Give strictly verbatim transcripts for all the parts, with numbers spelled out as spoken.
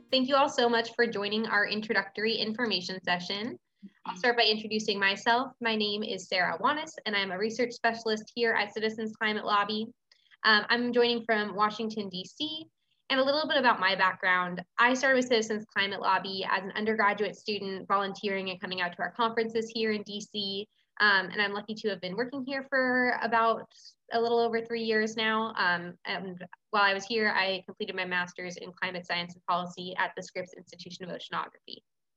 Thank you all so much for joining our introductory information session. I'll start by introducing myself. My name is Sarah Wanis, and I'm a research specialist here at Citizens Climate Lobby. Um, I'm joining from Washington, D C, and a little bit about my background. I started with Citizens Climate Lobby as an undergraduate student, volunteering and coming out to our conferences here in D C, um, and I'm lucky to have been working here for about a little over three years now. Um, and while I was here, I completed my master's in climate science and policy at the Scripps Institution of Oceanography.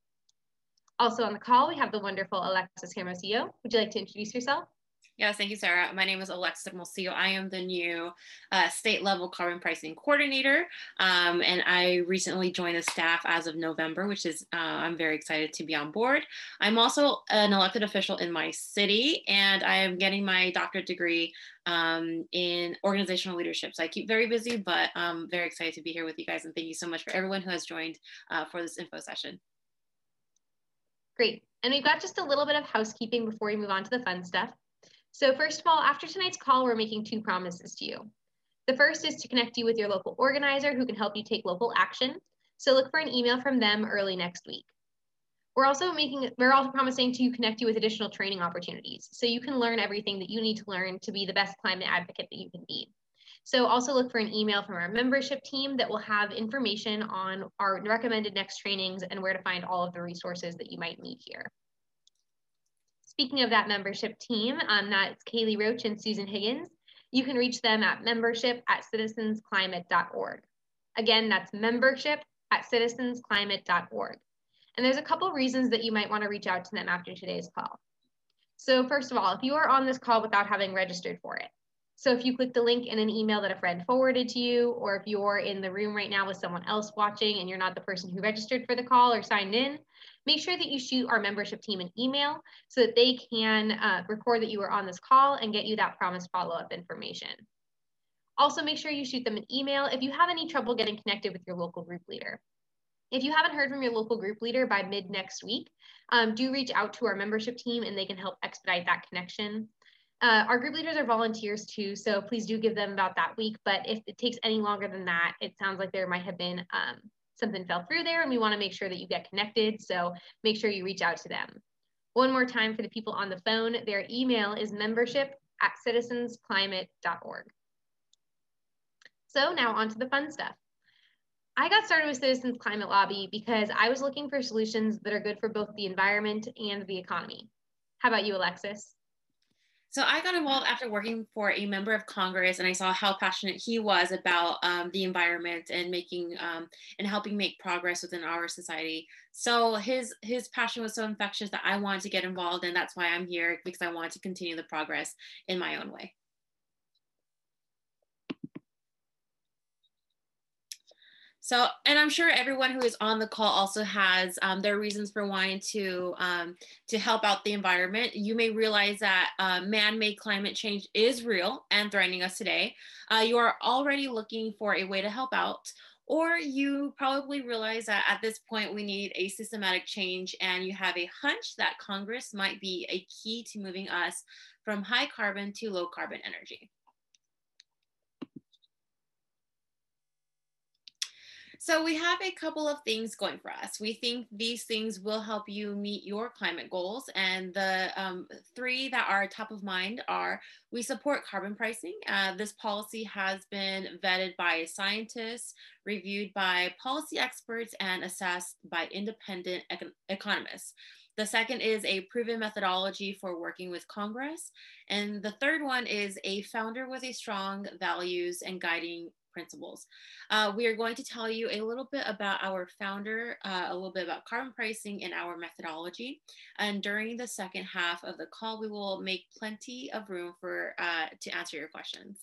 Also on the call, we have the wonderful Alexis Hermosillo. Would you like to introduce yourself? Yes, thank you, Sarah. My name is Alexis Hermosillo. I am the new uh, state level carbon pricing coordinator. Um, and I recently joined the staff as of November, which is, uh, I'm very excited to be on board. I'm also an elected official in my city, and I am getting my doctorate degree um, in organizational leadership. So I keep very busy, but I'm very excited to be here with you guys. And thank you so much for everyone who has joined uh, for this info session. Great. And we've got just a little bit of housekeeping before we move on to the fun stuff. So first of all, after tonight's call, we're making two promises to you. The first is to connect you with your local organizer who can help you take local action. So look for an email from them early next week. We're also making, we're also promising to connect you with additional training opportunities so you can learn everything that you need to learn to be the best climate advocate that you can be. So also look for an email from our membership team that will have information on our recommended next trainings and where to find all of the resources that you might need here. Speaking of that membership team, um, that's Kaylee Roach and Susan Higgins. You can reach them at membership at citizens climate dot org. Again, that's membership at citizens climate dot org. And there's a couple reasons that you might want to reach out to them after today's call. So first of all, if you are on this call without having registered for it, so if you click the link in an email that a friend forwarded to you, or if you're in the room right now with someone else watching and you're not the person who registered for the call or signed in, make sure that you shoot our membership team an email so that they can uh, record that you were on this call and get you that promised follow-up information. Also, make sure you shoot them an email if you have any trouble getting connected with your local group leader. If you haven't heard from your local group leader by mid next week, um, do reach out to our membership team and they can help expedite that connection. Uh, our group leaders are volunteers too, so please do give them about that week. But if it takes any longer than that, it sounds like there might have been um, something fell through there and we want to make sure that you get connected. So make sure you reach out to them. One more time for the people on the phone, their email is membership at citizens climate dot org. So now on to the fun stuff. I got started with Citizens Climate Lobby because I was looking for solutions that are good for both the environment and the economy. How about you, Alexis? So I got involved after working for a member of Congress, and I saw how passionate he was about um, the environment and making um, and helping make progress within our society. So his his passion was so infectious that I wanted to get involved, and that's why I'm here, because I wanted to continue the progress in my own way. So, and I'm sure everyone who is on the call also has um, their reasons for wanting to um, to help out the environment. You may realize that uh, man-made climate change is real and threatening us today. Uh, you are already looking for a way to help out, or you probably realize that at this point we need a systematic change, and you have a hunch that Congress might be a key to moving us from high carbon to low carbon energy. So we have a couple of things going for us. We think these things will help you meet your climate goals. And the um, three that are top of mind are: we support carbon pricing. Uh, this policy has been vetted by scientists, reviewed by policy experts, and assessed by independent econ economists. The second is a proven methodology for working with Congress. And the third one is a founder with a strong values and guiding principles. Uh, we are going to tell you a little bit about our founder, uh, a little bit about carbon pricing and our methodology. And during the second half of the call, we will make plenty of room for uh, to answer your questions.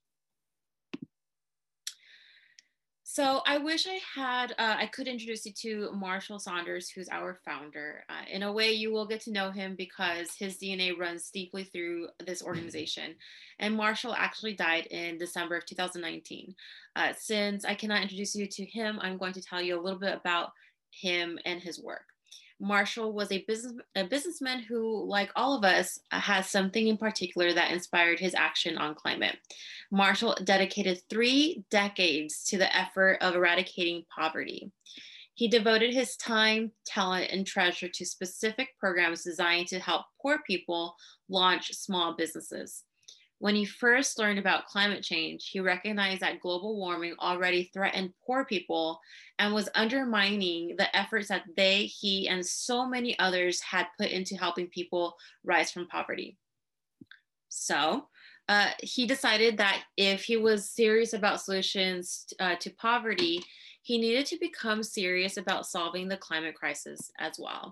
So I wish I had, uh, I could introduce you to Marshall Saunders, who's our founder. Uh, in a way, you will get to know him because his D N A runs deeply through this organization. And Marshall actually died in December of two thousand nineteen. Uh, since I cannot introduce you to him, I'm going to tell you a little bit about him and his work. Marshall was a, business, a businessman who, like all of us, has something in particular that inspired his action on climate. Marshall dedicated three decades to the effort of eradicating poverty. He devoted his time, talent, and treasure to specific programs designed to help poor people launch small businesses. When he first learned about climate change, he recognized that global warming already threatened poor people and was undermining the efforts that they, he, and so many others had put into helping people rise from poverty. So uh, he decided that if he was serious about solutions uh, to poverty, he needed to become serious about solving the climate crisis as well.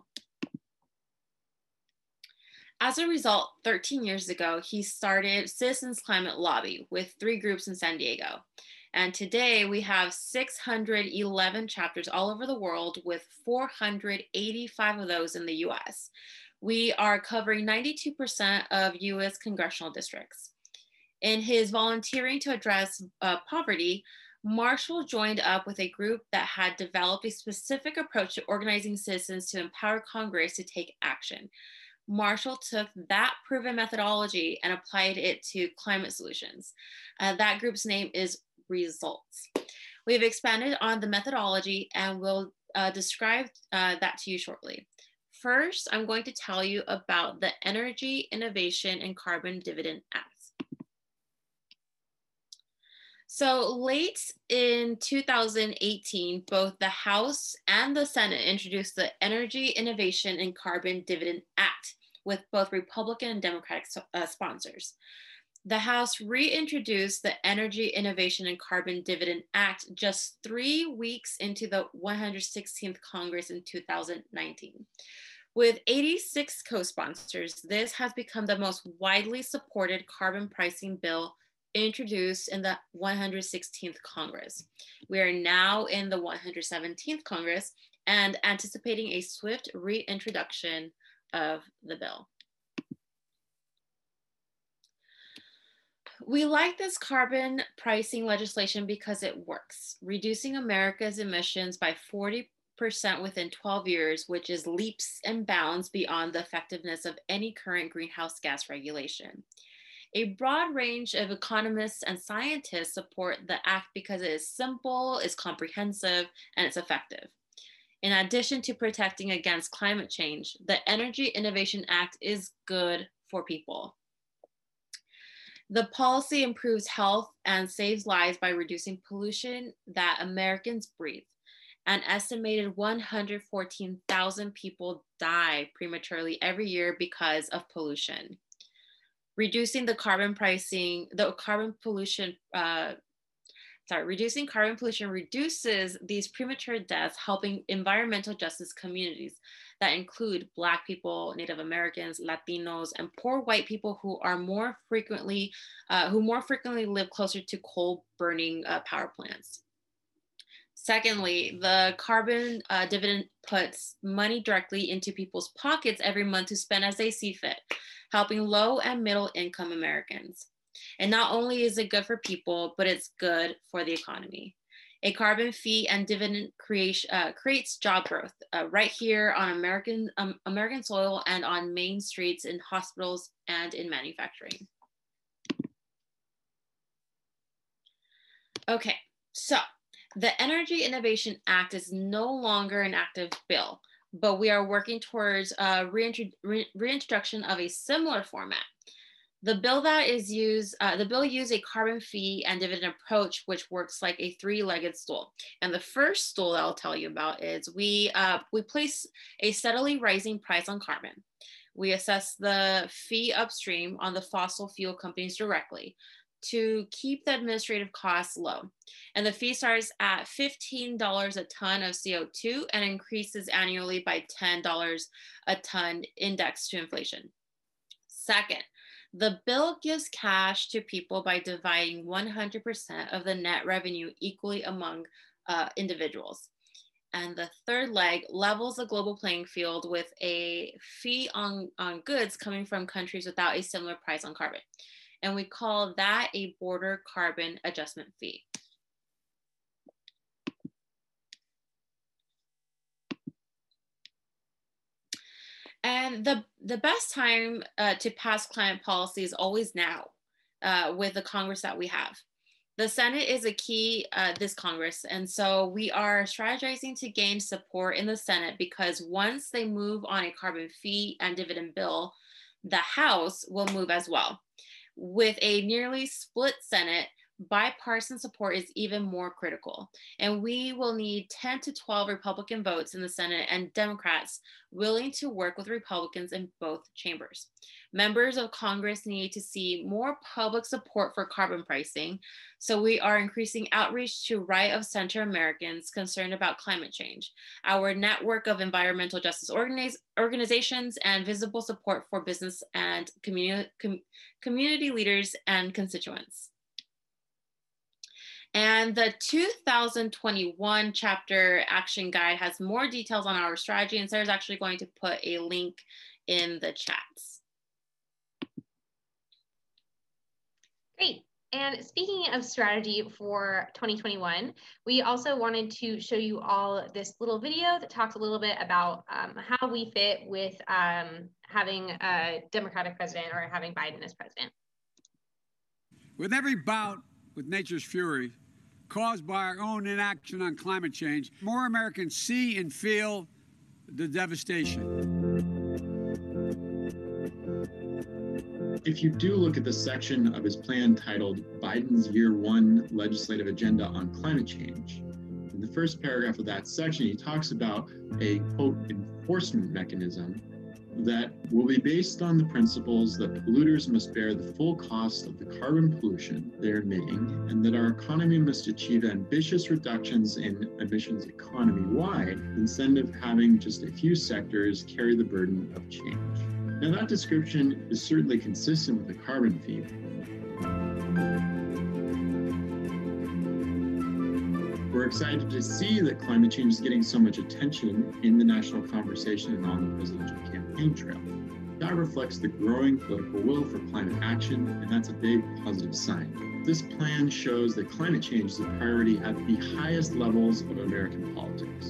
As a result, thirteen years ago, he started Citizens Climate Lobby with three groups in San Diego. And today we have six hundred eleven chapters all over the world, with four hundred eighty-five of those in the U S. We are covering ninety-two percent of U S congressional districts. In his volunteering to address uh, poverty, Marshall joined up with a group that had developed a specific approach to organizing citizens to empower Congress to take action. Marshall took that proven methodology and applied it to climate solutions. Uh, that group's name is Results. We've expanded on the methodology and we'll uh, describe uh, that to you shortly. First, I'm going to tell you about the Energy Innovation and Carbon Dividend Act. So late in two thousand eighteen, both the House and the Senate introduced the Energy Innovation and Carbon Dividend Act with both Republican and Democratic uh, sponsors. The House reintroduced the Energy Innovation and Carbon Dividend Act just three weeks into the one hundred sixteenth Congress in two thousand nineteen. With eighty-six co-sponsors, this has become the most widely supported carbon pricing bill introduced in the one hundred sixteenth Congress. We are now in the one hundred seventeenth Congress and anticipating a swift reintroduction of the bill. We like this carbon pricing legislation because it works, reducing America's emissions by forty percent within twelve years, which is leaps and bounds beyond the effectiveness of any current greenhouse gas regulation. A broad range of economists and scientists support the act because it is simple, it's comprehensive, and it's effective. In addition to protecting against climate change, the Energy Innovation Act is good for people. The policy improves health and saves lives by reducing pollution that Americans breathe. An estimated one hundred fourteen thousand people die prematurely every year because of pollution. Reducing the carbon pricing, the carbon pollution, uh, sorry, reducing carbon pollution reduces these premature deaths, helping environmental justice communities that include Black people, Native Americans, Latinos, and poor white people who are more frequently, uh, who more frequently live closer to coal burning uh, power plants. Secondly, the carbon uh, dividend puts money directly into people's pockets every month to spend as they see fit, helping low and middle income Americans. And not only is it good for people, but it's good for the economy. A carbon fee and dividend creation, uh, creates job growth uh, right here on American, um, American soil and on main streets, in hospitals, and in manufacturing. Okay, so the Energy Innovation Act is no longer an active bill, but we are working towards a reintrodu re reintroduction of a similar format. The bill that is used, uh, the bill used a carbon fee and dividend approach, which works like a three-legged stool. And the first stool that I'll tell you about is we, uh, we place a steadily rising price on carbon. We assess the fee upstream on the fossil fuel companies directly to keep the administrative costs low. And the fee starts at fifteen dollars a ton of C O two and increases annually by ten dollars a ton indexed to inflation. Second, the bill gives cash to people by dividing one hundred percent of the net revenue equally among uh, individuals. And the third leg levels the global playing field with a fee on, on goods coming from countries without a similar price on carbon. And we call that a border carbon adjustment fee. And the, the best time uh, to pass climate policy is always now uh, with the Congress that we have. The Senate is a key uh, this Congress, and so we are strategizing to gain support in the Senate because once they move on a carbon fee and dividend bill, the House will move as well. With a nearly split Senate, bipartisan support is even more critical, and we will need ten to twelve Republican votes in the Senate and Democrats willing to work with Republicans in both chambers. Members of Congress need to see more public support for carbon pricing, so we are increasing outreach to right of center Americans concerned about climate change, our network of environmental justice organiz organizations, and visible support for business and communi com community leaders and constituents. And the two thousand twenty-one chapter action guide has more details on our strategy, and Sarah's actually going to put a link in the chats. Great. And speaking of strategy for twenty twenty-one, we also wanted to show you all this little video that talks a little bit about um, how we fit with um, having a Democratic president or having Biden as president. With every bout with nature's fury caused by our own inaction on climate change, more Americans see and feel the devastation. If you do look at the section of his plan titled Biden's Year One Legislative Agenda on Climate Change, in the first paragraph of that section, he talks about a, quote, enforcement mechanism that will be based on the principles that polluters must bear the full cost of the carbon pollution they're emitting, and that our economy must achieve ambitious reductions in emissions economy-wide instead of having just a few sectors carry the burden of change. Now, that description is certainly consistent with the carbon fee. We're excited to see that climate change is getting so much attention in the national conversation and on the presidential campaign trail. That reflects the growing political will for climate action, and that's a big positive sign. This plan shows that climate change is a priority at the highest levels of American politics.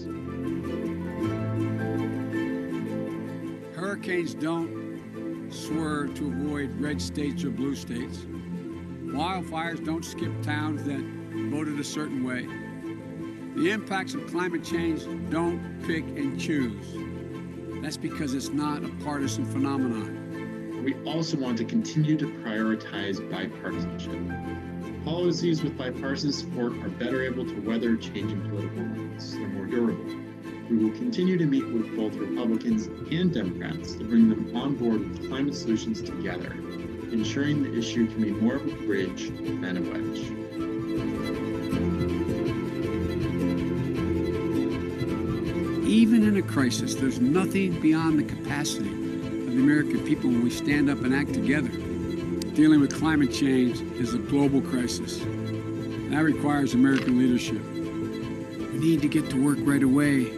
Hurricanes don't swerve to avoid red states or blue states. Wildfires don't skip towns that voted a certain way. The impacts of climate change don't pick and choose. That's because it's not a partisan phenomenon. We also want to continue to prioritize bipartisanship. Policies with bipartisan support are better able to weather changing political winds. They're more durable. We will continue to meet with both Republicans and Democrats to bring them on board with climate solutions together, ensuring the issue can be more of a bridge than a wedge. Even in a crisis, there's nothing beyond the capacity of the American people when we stand up and act together. Dealing with climate change is a global crisis. That requires American leadership. We need to get to work right away.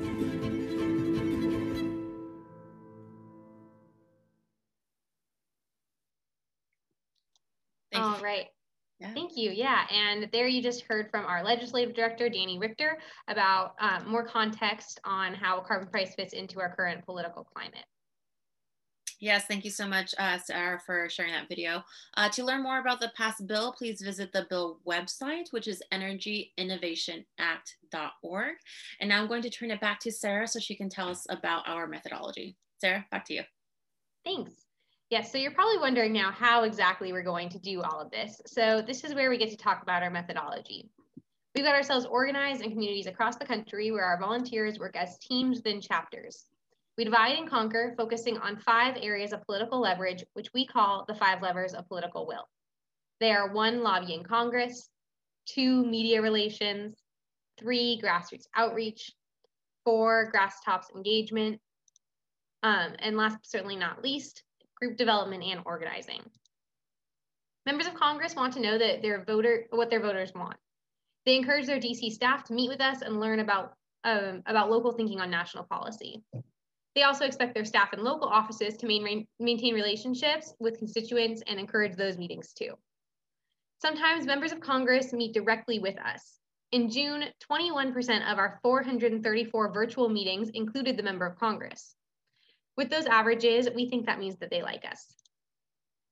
All right. Yeah. Thank you. Yeah. And there you just heard from our legislative director, Danny Richter, about um, more context on how carbon price fits into our current political climate. Yes, thank you so much, uh, Sarah, for sharing that video. Uh, to learn more about the passed bill, please visit the bill website, which is energy innovation act dot org. And now I'm going to turn it back to Sarah so she can tell us about our methodology. Sarah, back to you. Thanks. Yes, so you're probably wondering now how exactly we're going to do all of this. So this is where we get to talk about our methodology. We've got ourselves organized in communities across the country where our volunteers work as teams within chapters. We divide and conquer, focusing on five areas of political leverage, which we call the five levers of political will. They are one, lobbying Congress, two, media relations, three, grassroots outreach, four, grass tops engagement, um, and last but certainly not least, group development and organizing. Members of Congress want to know that their voter, what their voters want. They encourage their D C staff to meet with us and learn about, um, about local thinking on national policy. They also expect their staff in local offices to main, maintain relationships with constituents and encourage those meetings too. Sometimes members of Congress meet directly with us. In June, twenty-one percent of our four hundred thirty-four virtual meetings included the member of Congress. With those averages, we think that means that they like us.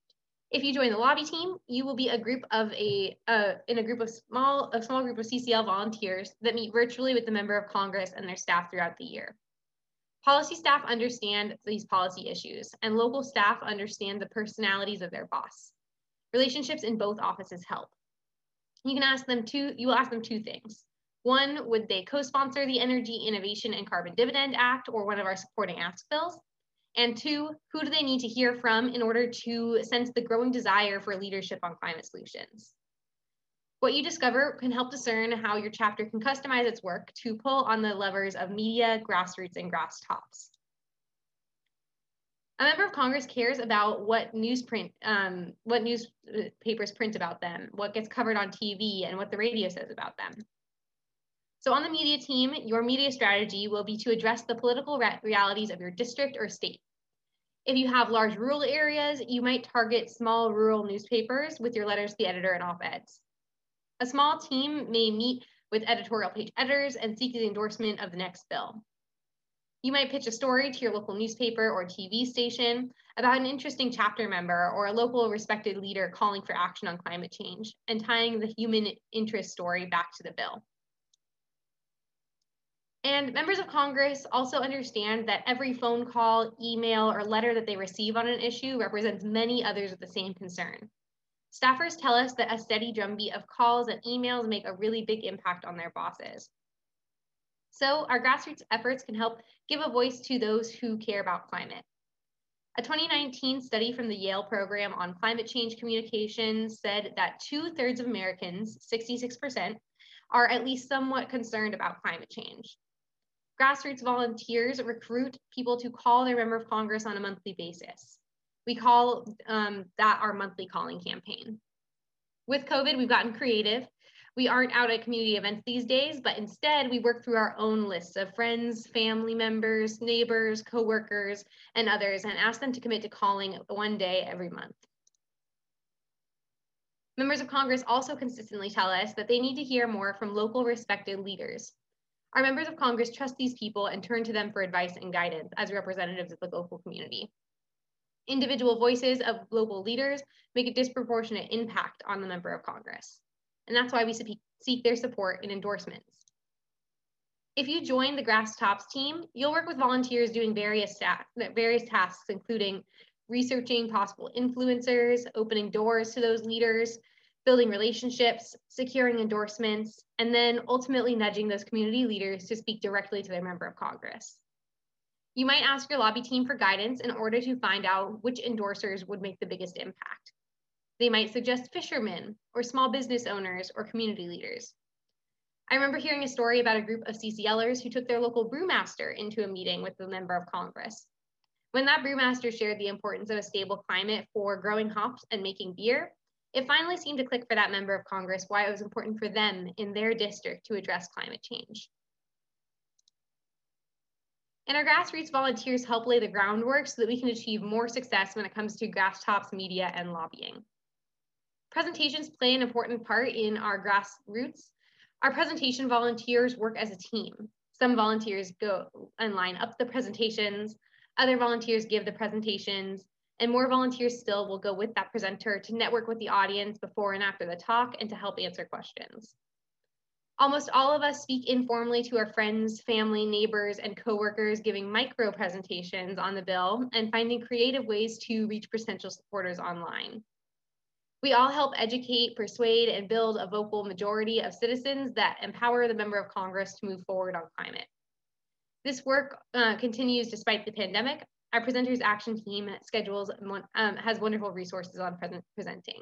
If you join the lobby team, you will be a group of a uh, in a group of small a small group of C C L volunteers that meet virtually with the member of Congress and their staff throughout the year. Policy staff understand these policy issues, and local staff understand the personalities of their boss. Relationships in both offices help. You can ask them two. You will ask them two things. One, would they co-sponsor the Energy Innovation and Carbon Dividend Act or one of our supporting ask bills? And two, who do they need to hear from in order to sense the growing desire for leadership on climate solutions? What you discover can help discern how your chapter can customize its work to pull on the levers of media, grassroots, and grass tops. A member of Congress cares about what newsprint, um, what newspapers print about them, what gets covered on T V, and what the radio says about them. So on the media team, your media strategy will be to address the political re realities of your district or state. If you have large rural areas, you might target small rural newspapers with your letters to the editor and op-eds. A small team may meet with editorial page editors and seek the endorsement of the next bill. You might pitch a story to your local newspaper or T V station about an interesting chapter member or a local respected leader calling for action on climate change and tying the human interest story back to the bill. And members of Congress also understand that every phone call, email, or letter that they receive on an issue represents many others with the same concern. Staffers tell us that a steady drumbeat of calls and emails make a really big impact on their bosses. So our grassroots efforts can help give a voice to those who care about climate. A twenty nineteen study from the Yale program on climate change communications said that two-thirds of Americans, sixty-six percent, are at least somewhat concerned about climate change. Grassroots volunteers recruit people to call their member of Congress on a monthly basis. We call um, that our monthly calling campaign. With COVID, we've gotten creative. We aren't out at community events these days, but instead we work through our own lists of friends, family members, neighbors, coworkers, and others, and ask them to commit to calling one day every month. Members of Congress also consistently tell us that they need to hear more from local respected leaders. Our members of Congress trust these people and turn to them for advice and guidance as representatives of the local community. Individual voices of local leaders make a disproportionate impact on the member of Congress. And that's why we seek their support in endorsements. If you join the Grass Tops team, you'll work with volunteers doing various, various tasks, including researching possible influencers, opening doors to those leaders, building relationships, securing endorsements, and then ultimately nudging those community leaders to speak directly to their member of Congress. You might ask your lobby team for guidance in order to find out which endorsers would make the biggest impact. They might suggest fishermen or small business owners or community leaders. I remember hearing a story about a group of C C Lers who took their local brewmaster into a meeting with the member of Congress. When that brewmaster shared the importance of a stable climate for growing hops and making beer, it finally seemed to click for that member of Congress why it was important for them in their district to address climate change. And our grassroots volunteers help lay the groundwork so that we can achieve more success when it comes to Grass Tops media and lobbying. Presentations play an important part in our grassroots. Our presentation volunteers work as a team. Some volunteers go and line up the presentations, other volunteers give the presentations, and more volunteers still will go with that presenter to network with the audience before and after the talk and to help answer questions. Almost all of us speak informally to our friends, family, neighbors, and coworkers, giving micro presentations on the bill and finding creative ways to reach potential supporters online. We all help educate, persuade, and build a vocal majority of citizens that empower the member of Congress to move forward on climate. This work uh, continues despite the pandemic. Our Presenters Action Team schedules um, has wonderful resources on present presenting.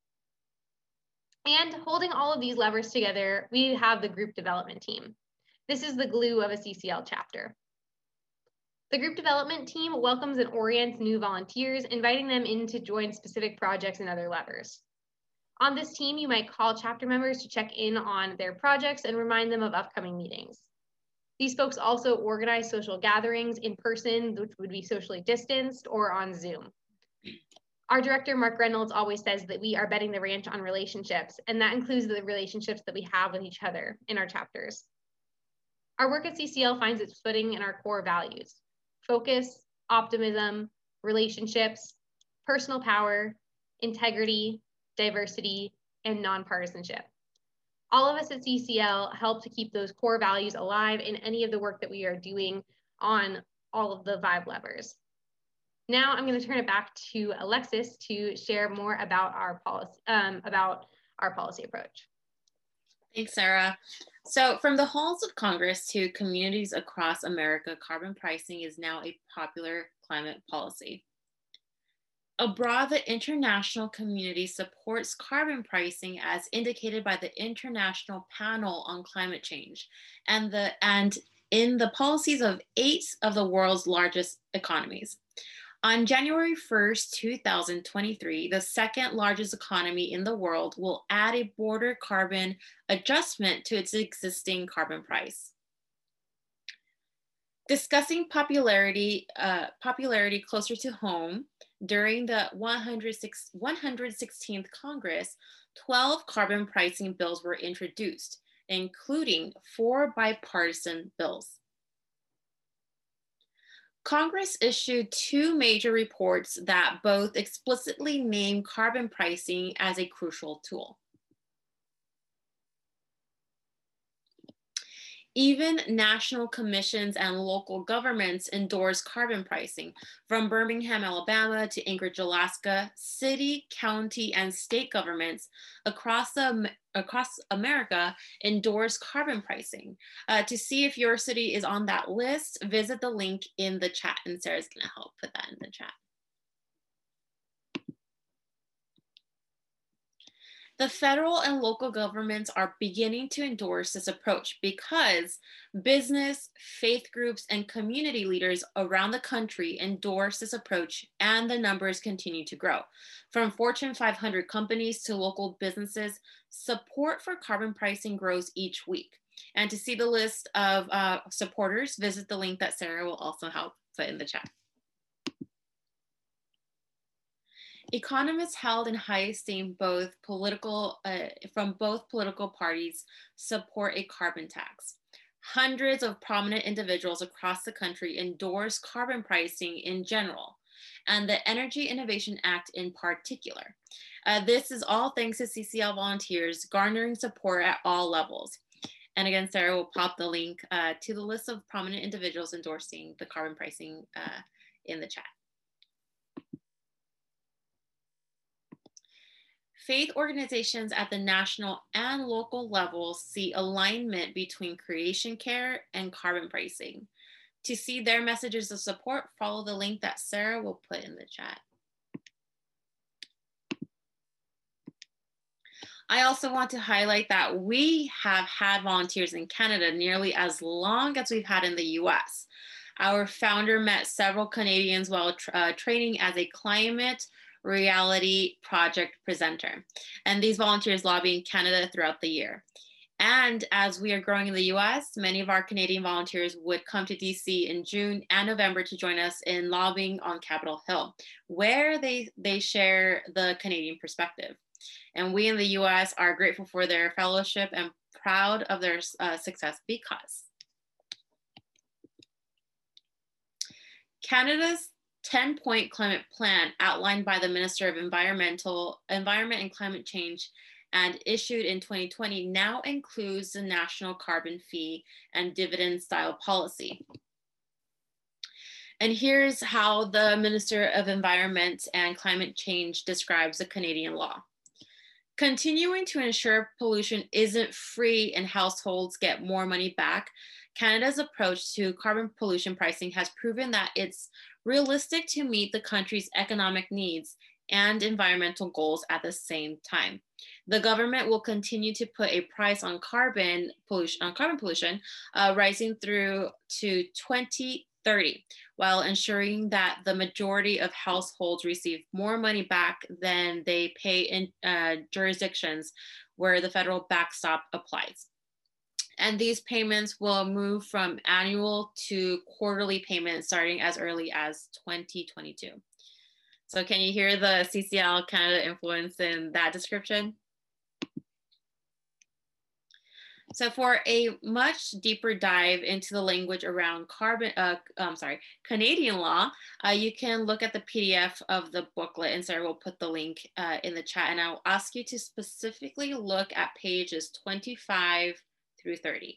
And holding all of these levers together, we have the group development team. This is the glue of a C C L chapter. The group development team welcomes and orients new volunteers, inviting them in to join specific projects and other levers. On this team, you might call chapter members to check in on their projects and remind them of upcoming meetings. These folks also organize social gatherings in person, which would be socially distanced, or on Zoom. Our director, Mark Reynolds, always says that we are betting the ranch on relationships, and that includes the relationships that we have with each other in our chapters. Our work at C C L finds its footing in our core values: focus, optimism, relationships, personal power, integrity, diversity, and nonpartisanship. All of us at C C L help to keep those core values alive in any of the work that we are doing on all of the five levers. Now I'm going to turn it back to Alexis to share more about our policy, um, about our policy approach. Thanks, Sarah. So from the halls of Congress to communities across America, carbon pricing is now a popular climate policy. Abroad, the international community supports carbon pricing as indicated by the International Panel on Climate Change and, the, and in the policies of eight of the world's largest economies. On January first, two thousand twenty-three, the second largest economy in the world will add a border carbon adjustment to its existing carbon price. Discussing popularity, uh, popularity closer to home, during the one hundred sixteenth Congress, twelve carbon pricing bills were introduced, including four bipartisan bills. Congress issued two major reports that both explicitly name carbon pricing as a crucial tool. Even national commissions and local governments endorse carbon pricing. From Birmingham, Alabama to Anchorage, Alaska, city, county, and state governments across, the, across America endorse carbon pricing. Uh, to see if your city is on that list, visit the link in the chat, and Sarah's gonna help put that in the chat. The federal and local governments are beginning to endorse this approach because business, faith groups, and community leaders around the country endorse this approach, and the numbers continue to grow. From Fortune five hundred companies to local businesses, support for carbon pricing grows each week. And to see the list of uh, supporters, visit the link that Sarah will also help put in the chat. Economists held in high esteem both political, uh, from both political parties support a carbon tax. Hundreds of prominent individuals across the country endorse carbon pricing in general, and the Energy Innovation Act in particular. Uh, this is all thanks to C C L volunteers garnering support at all levels. And again, Sarah will pop the link uh, to the list of prominent individuals endorsing the carbon pricing uh, in the chat. Faith organizations at the national and local levels see alignment between creation care and carbon pricing. To see their messages of support, follow the link that Sarah will put in the chat. I also want to highlight that we have had volunteers in Canada nearly as long as we've had in the U S. Our founder met several Canadians while tra uh, training as a climate reality project presenter. And these volunteers lobby in Canada throughout the year. And as we are growing in the U S, many of our Canadian volunteers would come to D C in June and November to join us in lobbying on Capitol Hill, where they, they share the Canadian perspective. And we in the U S are grateful for their fellowship and proud of their uh, success because Canada's ten point climate plan outlined by the Minister of Environmental, Environment and Climate Change and issued in twenty twenty now includes the national carbon fee and dividend style policy. And here's how the Minister of Environment and Climate Change describes the Canadian law. Continuing to ensure pollution isn't free and households get more money back, Canada's approach to carbon pollution pricing has proven that it's realistic to meet the country's economic needs and environmental goals at the same time. The government will continue to put a price on carbon pollution, on carbon pollution uh, rising through to twenty thirty, while ensuring that the majority of households receive more money back than they pay in uh, jurisdictions where the federal backstop applies. And these payments will move from annual to quarterly payments starting as early as twenty twenty-two. So can you hear the C C L Canada influence in that description? So for a much deeper dive into the language around carbon, uh, I'm sorry, Canadian law, uh, you can look at the P D F of the booklet, and Sarah will put the link uh, in the chat. And I'll ask you to specifically look at pages twenty-five through thirty.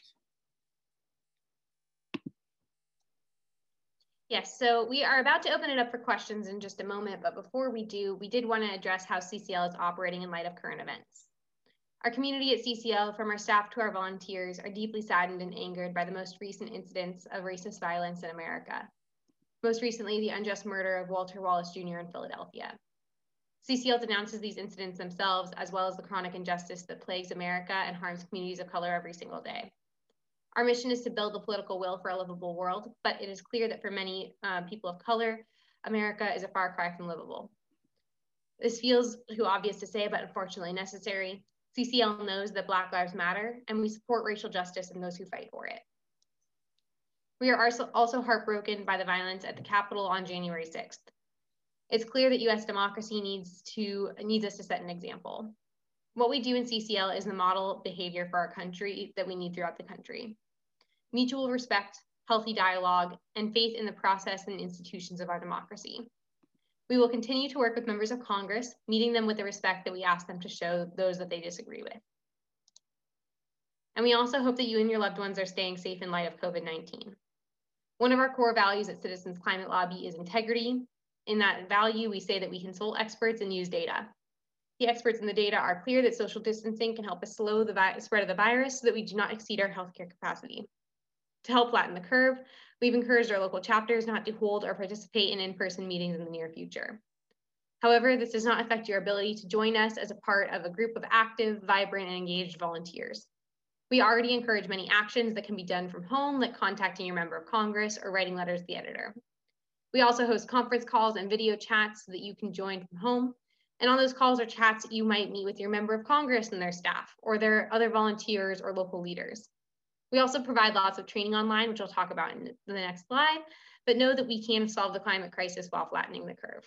Yes, so we are about to open it up for questions in just a moment, but before we do, we did want to address how C C L is operating in light of current events. Our community at C C L, from our staff to our volunteers, are deeply saddened and angered by the most recent incidents of racist violence in America. Most recently, the unjust murder of Walter Wallace Junior in Philadelphia. C C L denounces these incidents themselves, as well as the chronic injustice that plagues America and harms communities of color every single day. Our mission is to build the political will for a livable world, but it is clear that for many uh, people of color, America is a far cry from livable. This feels too obvious to say, but unfortunately necessary. C C L knows that Black Lives Matter, and we support racial justice and those who fight for it. We are also heartbroken by the violence at the Capitol on January sixth. It's clear that U S democracy needs, to, needs us to set an example. What we do in C C L is the model behavior for our country that we need throughout the country. Mutual respect, healthy dialogue, and faith in the process and institutions of our democracy. We will continue to work with members of Congress, meeting them with the respect that we ask them to show those that they disagree with. And we also hope that you and your loved ones are staying safe in light of COVID nineteen. One of our core values at Citizens Climate Lobby is integrity. In that value, we say that we consult experts and use data. The experts in the data are clear that social distancing can help us slow the spread of the virus so that we do not exceed our healthcare capacity. To help flatten the curve, we've encouraged our local chapters not to hold or participate in in-person meetings in the near future. However, this does not affect your ability to join us as a part of a group of active, vibrant, and engaged volunteers. We already encourage many actions that can be done from home, like contacting your member of Congress or writing letters to the editor. We also host conference calls and video chats so that you can join from home. And on those calls or chats, you might meet with your member of Congress and their staff, or their other volunteers or local leaders. We also provide lots of training online, which I'll talk about in the next slide, but know that we can solve the climate crisis while flattening the curve.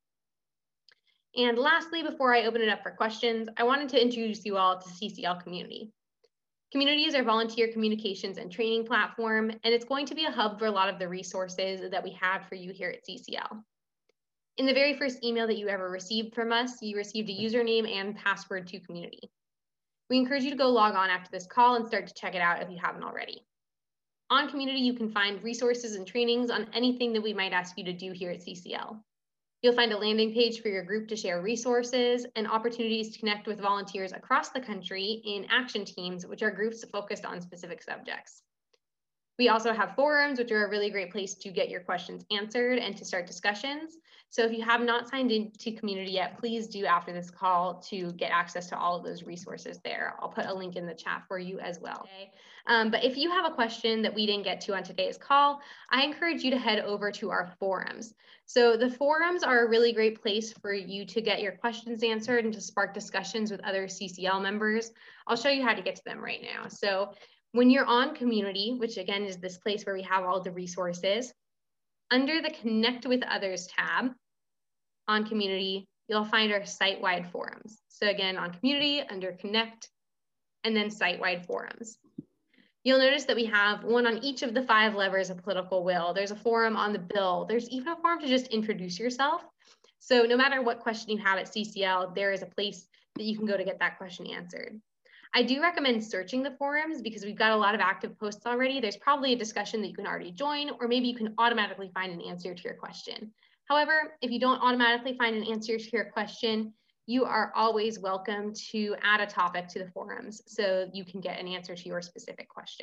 And lastly, before I open it up for questions, I wanted to introduce you all to C C L Community. Community is our volunteer communications and training platform, and it's going to be a hub for a lot of the resources that we have for you here at C C L. In the very first email that you ever received from us, you received a username and password to Community. We encourage you to go log on after this call and start to check it out if you haven't already. On Community, you can find resources and trainings on anything that we might ask you to do here at C C L. You'll find a landing page for your group to share resources and opportunities to connect with volunteers across the country in action teams, which are groups focused on specific subjects. We also have forums, which are a really great place to get your questions answered and to start discussions. So if you have not signed into Community yet, please do after this call to get access to all of those resources there. I'll put a link in the chat for you as well. Okay. Um, but if you have a question that we didn't get to on today's call, I encourage you to head over to our forums. So the forums are a really great place for you to get your questions answered and to spark discussions with other C C L members. I'll show you how to get to them right now. So when you're on Community, which again is this place where we have all the resources, under the Connect with Others tab on Community, you'll find our site-wide forums. So again, on Community, under Connect, and then site-wide forums. You'll notice that we have one on each of the five levers of political will. There's a forum on the bill. There's even a forum to just introduce yourself. So no matter what question you have at C C L, there is a place that you can go to get that question answered. I do recommend searching the forums because we've got a lot of active posts already. There's probably a discussion that you can already join, or maybe you can automatically find an answer to your question. However, if you don't automatically find an answer to your question, you are always welcome to add a topic to the forums so you can get an answer to your specific question.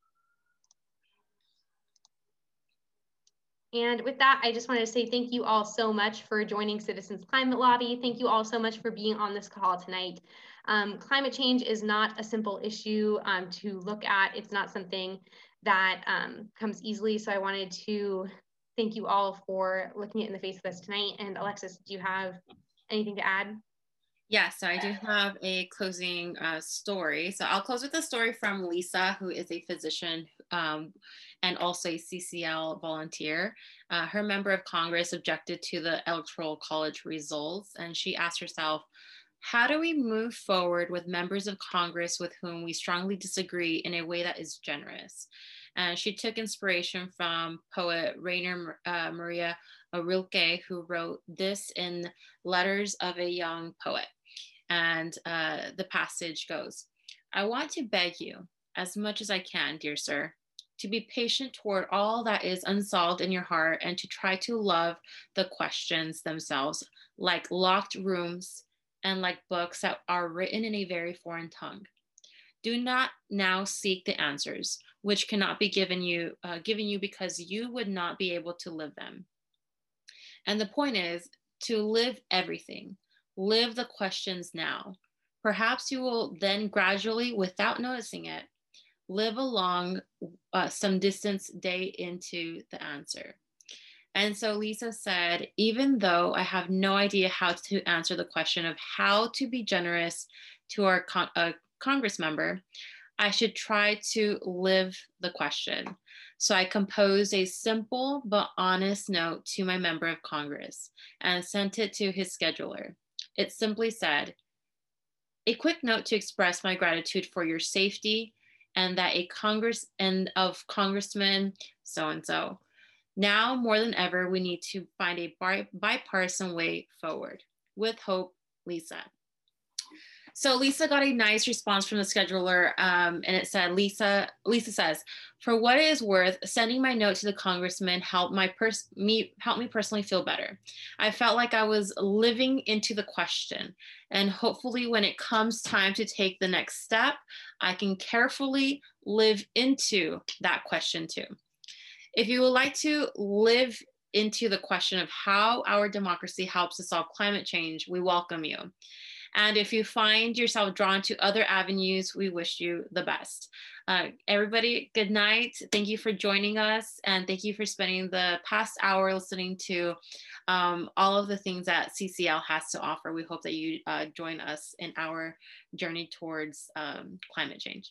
And with that, I just wanted to say thank you all so much for joining Citizens Climate Lobby. Thank you all so much for being on this call tonight. Um, climate change is not a simple issue um, to look at. It's not something that um, comes easily. So I wanted to thank you all for looking it in the face with us tonight. And Alexis, do you have anything to add? Yeah, so I do have a closing uh, story. So I'll close with a story from Lisa, who is a physician um, and also a C C L volunteer. Uh, her member of Congress objected to the Electoral College results, and she asked herself, How do we move forward with members of Congress with whom we strongly disagree in a way that is generous? And she took inspiration from poet Rainer uh, Maria Rilke, who wrote this in Letters of a Young Poet. And uh, the passage goes, I want to beg you, as much as I can, dear sir, to be patient toward all that is unsolved in your heart and to try to love the questions themselves like locked rooms and like books that are written in a very foreign tongue. Do not now seek the answers, which cannot be given you, uh, given you because you would not be able to live them. And the point is to live everything, live the questions now. Perhaps you will then gradually, without noticing it, live along uh, some distance day into the answer. And so Lisa said, even though I have no idea how to answer the question of how to be generous to our con- uh, Congress member, I should try to live the question. So I composed a simple but honest note to my member of Congress and sent it to his scheduler. It simply said, a quick note to express my gratitude for your safety and that a Congress and of Congressman so-and-so. Now more than ever, we need to find a bi- bipartisan way forward. With hope, Lisa. So Lisa got a nice response from the scheduler, um, and it said, Lisa, Lisa says, for what it is worth, sending my note to the congressman helped my pers- me helped me personally feel better. I felt like I was living into the question, and hopefully when it comes time to take the next step, I can carefully live into that question too. If you would like to live into the question of how our democracy helps to solve climate change, we welcome you. And if you find yourself drawn to other avenues, we wish you the best. Uh, everybody, good night. Thank you for joining us. And thank you for spending the past hour listening to um, all of the things that C C L has to offer. We hope that you uh, join us in our journey towards um, climate change.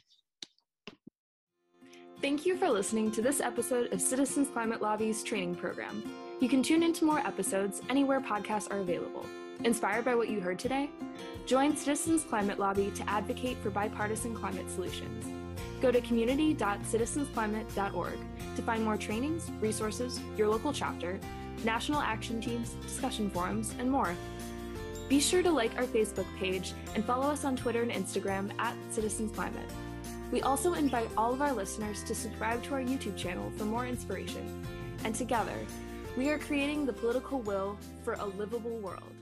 Thank you for listening to this episode of Citizens Climate Lobby's training program. You can tune into more episodes anywhere podcasts are available. Inspired by what you heard today? Join Citizens Climate Lobby to advocate for bipartisan climate solutions. Go to community dot citizens climate dot org to find more trainings, resources, your local chapter, national action teams, discussion forums, and more. Be sure to like our Facebook page and follow us on Twitter and Instagram at Citizens Climate. We also invite all of our listeners to subscribe to our YouTube channel for more inspiration. And together, we are creating the political will for a livable world.